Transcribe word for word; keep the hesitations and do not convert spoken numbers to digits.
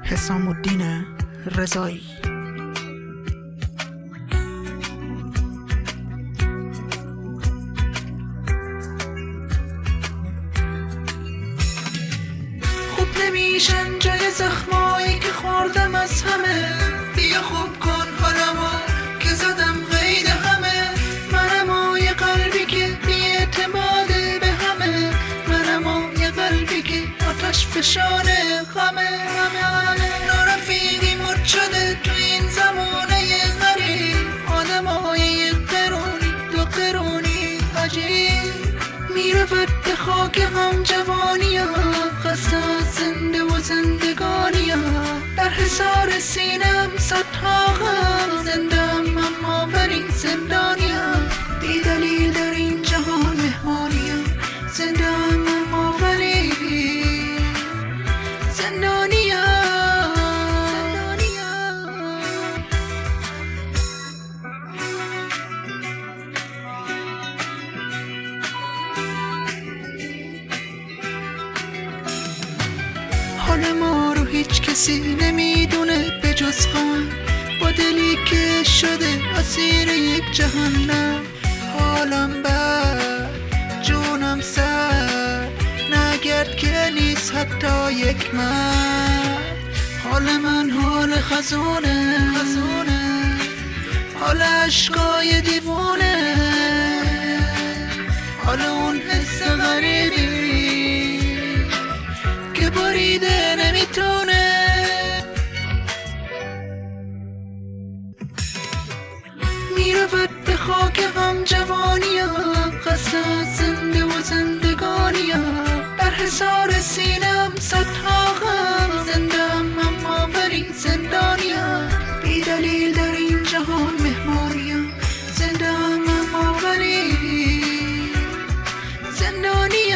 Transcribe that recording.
حسام الدین رضایی. خوب نمیشن جای زخمایی که خوردم از همه. بیا خوب کن حالمو که زدم قید همه. منم یه قلبی که بی‌اعتماده به همه. منم یه قلبی که آتش فشانه غمه. نارفیقی مد شده تو این زمانه غریب. آدمای یه قرونی دو قرونی عجیب. میرود به خاک غم جوانی ها، قصد زنده و زندگانی ها. در حصار سینم صدها غم زندم، اما ولی زندانی ها. بی دلیل در این جهان مهمانی ها. زندم اما ولی زندانی ها. حال ما رو هیچ کسی نمیدونه به جز غم. با دلی که شده اسیر یک جهنم. حالم بد جونم سر نگرد که نیست حتی یک من. حال من حال خزونه خزونه، حال عشقای دیوونه. حال اون حس غریبی که بریده نمیتونه. میرود به خاک غم جوانی ها، قصد زنده و زندگانی ها. در حصار سینم صدها غم زندم، اما ولی زندانی ها. بی دلیل در این جهان مهمانی ها. زندم اما ولی زندانی